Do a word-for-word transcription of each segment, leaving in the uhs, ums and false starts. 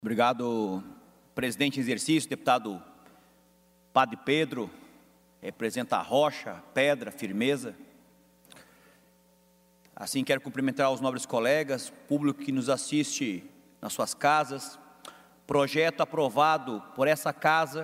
Obrigado, presidente em exercício, deputado Padre Pedro, representa a rocha, pedra, firmeza. Assim, quero cumprimentar os nobres colegas, público que nos assiste nas suas casas. Projeto aprovado por essa casa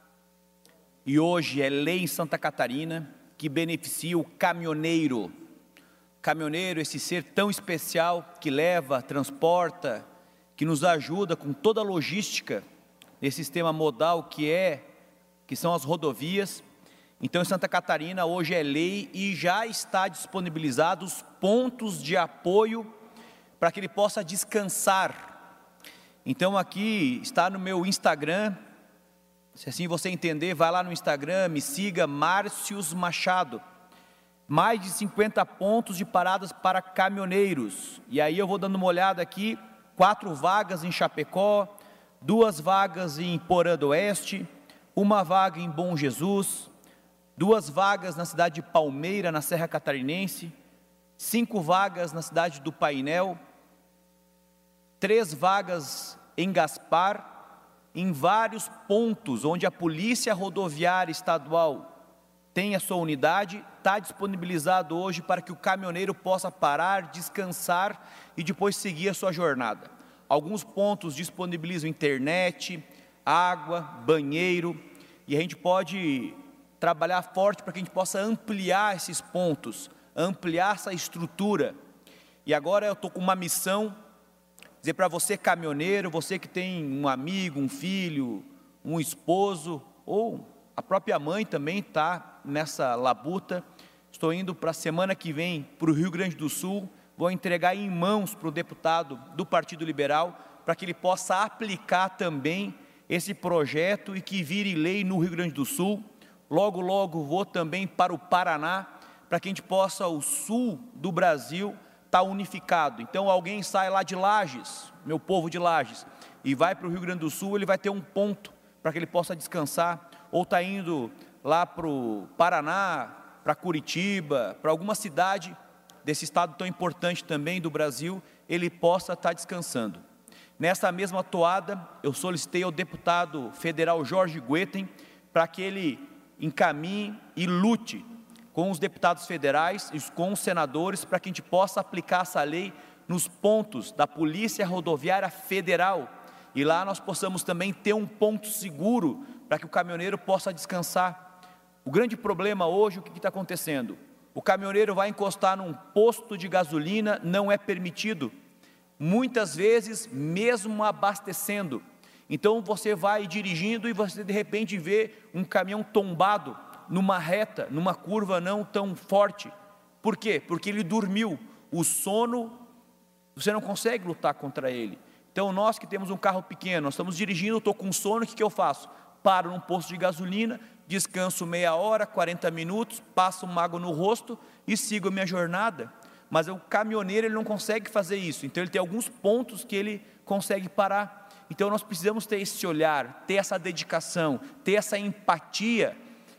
e hoje é lei em Santa Catarina que beneficia o caminhoneiro. Caminhoneiro, esse ser tão especial que leva, transporta, que nos ajuda com toda a logística nesse sistema modal que é, que são as rodovias. Então, em Santa Catarina, hoje é lei e já está disponibilizado os pontos de apoio para que ele possa descansar. Então, aqui está no meu Instagram, se assim você entender, vai lá no Instagram, me siga, Márcios Machado. Mais de cinquenta pontos de paradas para caminhoneiros. E aí eu vou dando uma olhada aqui, quatro vagas em Chapecó, duas vagas em Porã do Oeste, uma vaga em Bom Jesus, duas vagas na cidade de Palmeira, na Serra Catarinense, cinco vagas na cidade do Painel, três vagas em Gaspar, em vários pontos onde a Polícia Rodoviária Estadual tem a sua unidade, está disponibilizado hoje para que o caminhoneiro possa parar, descansar e depois seguir a sua jornada. Alguns pontos disponibilizam internet, água, banheiro, e a gente pode trabalhar forte para que a gente possa ampliar esses pontos, ampliar essa estrutura. E agora eu estou com uma missão, dizer para você caminhoneiro, você que tem um amigo, um filho, um esposo, ou a própria mãe também está nessa labuta. Estou indo para a semana que vem para o Rio Grande do Sul, vou entregar em mãos para o deputado do Partido Liberal, para que ele possa aplicar também esse projeto e que vire lei no Rio Grande do Sul. Logo, logo vou também para o Paraná, para que a gente possa, o sul do Brasil, estar unificado. Então, alguém sai lá de Lages, meu povo de Lages, e vai para o Rio Grande do Sul, ele vai ter um ponto para que ele possa descansar, ou está indo lá para o Paraná, para Curitiba, para alguma cidade desse estado tão importante também do Brasil, ele possa estar descansando. Nessa mesma toada, eu solicitei ao deputado federal Jorge Guetem para que ele encaminhe e lute com os deputados federais e com os senadores para que a gente possa aplicar essa lei nos pontos da Polícia Rodoviária Federal e lá nós possamos também ter um ponto seguro para que o caminhoneiro possa descansar. O grande problema hoje, o que está acontecendo? O caminhoneiro vai encostar num posto de gasolina, não é permitido, muitas vezes mesmo abastecendo. Então você vai dirigindo e você de repente vê um caminhão tombado numa reta, numa curva não tão forte. Por quê? Porque ele dormiu. O sono, você não consegue lutar contra ele. Então nós que temos um carro pequeno, nós estamos dirigindo, estou com sono, o que, que eu faço? Paro num posto de gasolina, descanso meia hora, quarenta minutos, passo uma água no rosto e sigo a minha jornada. Mas o caminhoneiro ele não consegue fazer isso, então ele tem alguns pontos que ele consegue parar. Então nós precisamos ter esse olhar, ter essa dedicação, ter essa empatia,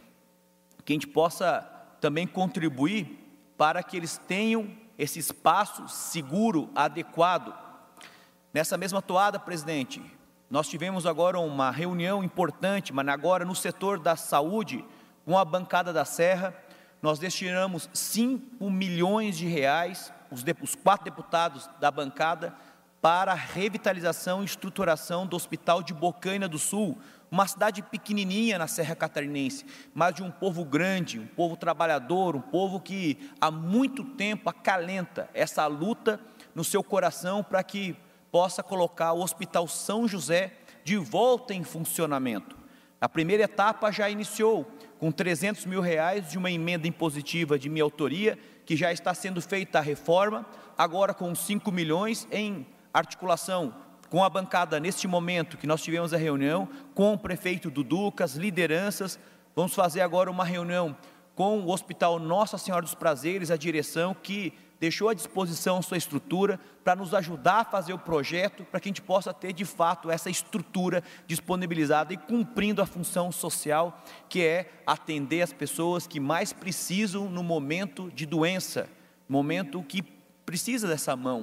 que a gente possa também contribuir para que eles tenham esse espaço seguro, adequado. Nessa mesma toada, presidente, nós tivemos agora uma reunião importante, mas agora no setor da saúde, com a bancada da Serra, nós destinamos cinco milhões de reais, os, de, os quatro deputados da bancada, para a revitalização e estruturação do Hospital de Bocaina do Sul, uma cidade pequenininha na Serra Catarinense, mas de um povo grande, um povo trabalhador, um povo que há muito tempo acalenta essa luta no seu coração para que possa colocar o Hospital São José de volta em funcionamento. A primeira etapa já iniciou, com trezentos mil reais de uma emenda impositiva de minha autoria, que já está sendo feita a reforma, agora com cinco milhões em articulação com a bancada neste momento que nós tivemos a reunião, com o prefeito Dudu, com as lideranças. Vamos fazer agora uma reunião com o Hospital Nossa Senhora dos Prazeres, a direção que deixou à disposição sua estrutura para nos ajudar a fazer o projeto, para que a gente possa ter de fato essa estrutura disponibilizada e cumprindo a função social, que é atender as pessoas que mais precisam no momento de doença, momento que precisa dessa mão.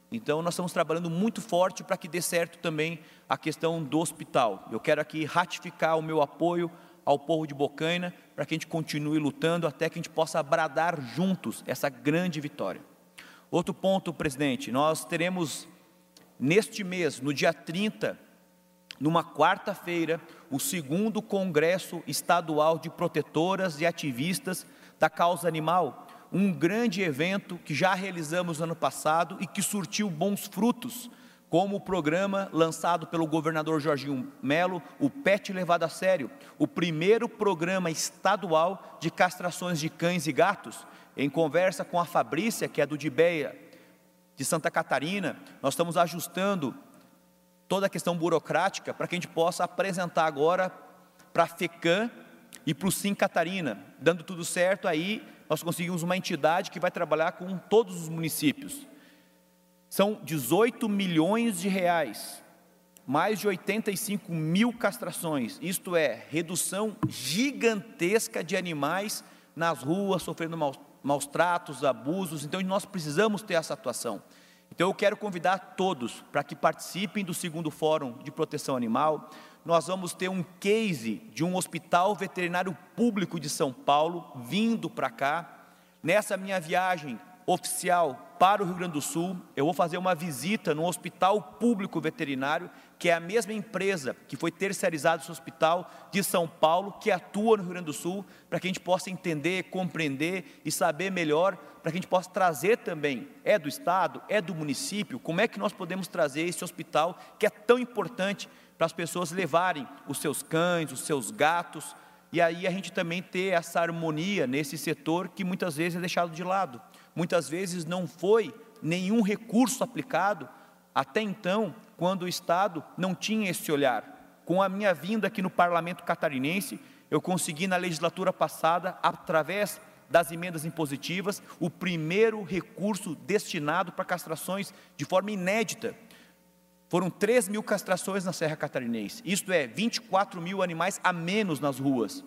Então, nós estamos trabalhando muito forte para que dê certo também a questão do hospital. Eu quero aqui ratificar o meu apoio ao povo de Bocaina, para que a gente continue lutando até que a gente possa bradar juntos essa grande vitória. Outro ponto, presidente, nós teremos neste mês, no dia trinta, numa quarta-feira, o segundo Congresso Estadual de Protetoras e Ativistas da Causa Animal, um grande evento que já realizamos no ano passado e que surtiu bons frutos, como o programa lançado pelo governador Jorginho Melo, o Pet Levado a Sério, o primeiro programa estadual de castrações de cães e gatos. Em conversa com a Fabrícia, que é do Dibeia, de Santa Catarina, nós estamos ajustando toda a questão burocrática para que a gente possa apresentar agora para a FECAM e para o Sim Catarina. Dando tudo certo, aí nós conseguimos uma entidade que vai trabalhar com todos os municípios. São dezoito milhões de reais, mais de oitenta e cinco mil castrações, isto é, redução gigantesca de animais nas ruas, sofrendo maus, maus tratos, abusos. Então nós precisamos ter essa atuação. Então eu quero convidar todos para que participem do segundo Fórum de Proteção Animal. Nós vamos ter um case de um hospital veterinário público de São Paulo, vindo para cá. Nessa minha viagem oficial para o Rio Grande do Sul, eu vou fazer uma visita no hospital público veterinário, que é a mesma empresa que foi terceirizada esse hospital de São Paulo, que atua no Rio Grande do Sul, para que a gente possa entender, compreender e saber melhor, para que a gente possa trazer também, é do Estado, é do município, como é que nós podemos trazer esse hospital, que é tão importante para as pessoas levarem os seus cães, os seus gatos, e aí a gente também ter essa harmonia nesse setor que muitas vezes é deixado de lado. Muitas vezes não foi nenhum recurso aplicado, até então, quando o Estado não tinha esse olhar. Com a minha vinda aqui no Parlamento Catarinense, eu consegui na legislatura passada, através das emendas impositivas, o primeiro recurso destinado para castrações de forma inédita. Foram três mil castrações na Serra Catarinense, isto é, vinte e quatro mil animais a menos nas ruas.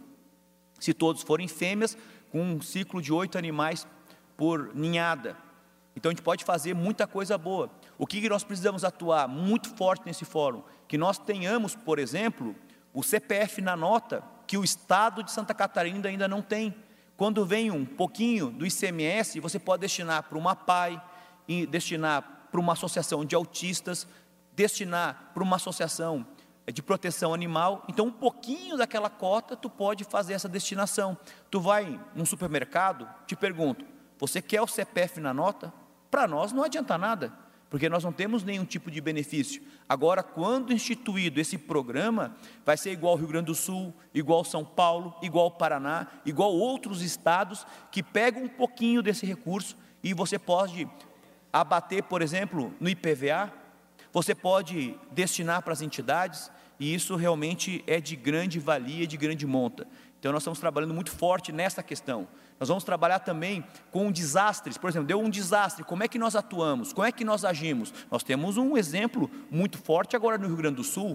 Se todos forem fêmeas, com um ciclo de oito animais por ninhada. Então a gente pode fazer muita coisa boa. O que nós precisamos atuar muito forte nesse fórum? Que nós tenhamos, por exemplo, o C P F na nota, que o Estado de Santa Catarina ainda não tem. Quando vem um pouquinho do I C M S, você pode destinar para uma P A I, destinar para uma associação de autistas, destinar para uma associação de proteção animal. Então um pouquinho daquela cota tu pode fazer essa destinação. Tu vai num supermercado, te pergunto, você quer o C P F na nota? Para nós não adianta nada, porque nós não temos nenhum tipo de benefício. Agora, quando instituído esse programa, vai ser igual ao Rio Grande do Sul, igual ao São Paulo, igual ao Paraná, igual outros estados que pegam um pouquinho desse recurso e você pode abater, por exemplo, no I P V A, você pode destinar para as entidades, e isso realmente é de grande valia, de grande monta. Então nós estamos trabalhando muito forte nessa questão. Nós vamos trabalhar também com desastres. Por exemplo, deu um desastre, como é que nós atuamos? Como é que nós agimos? Nós temos um exemplo muito forte agora no Rio Grande do Sul.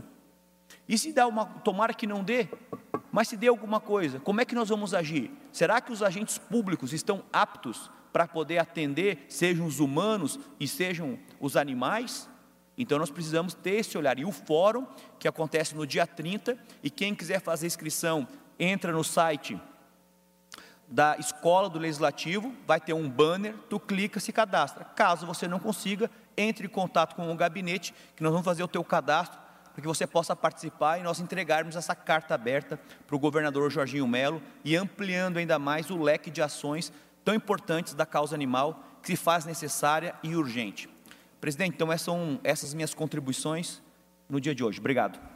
E se dá uma, tomara que não dê, mas se der alguma coisa, como é que nós vamos agir? Será que os agentes públicos estão aptos para poder atender, sejam os humanos e sejam os animais? Então nós precisamos ter esse olhar. E o fórum, que acontece no dia trinta, e quem quiser fazer inscrição, entra no site da Escola do Legislativo, vai ter um banner, tu clica, se cadastra. Caso você não consiga, entre em contato com o gabinete, que nós vamos fazer o teu cadastro, para que você possa participar e nós entregarmos essa carta aberta para o governador Jorginho Melo, e ampliando ainda mais o leque de ações tão importantes da causa animal, que se faz necessária e urgente. Presidente, então essas são essas minhas contribuições no dia de hoje. Obrigado.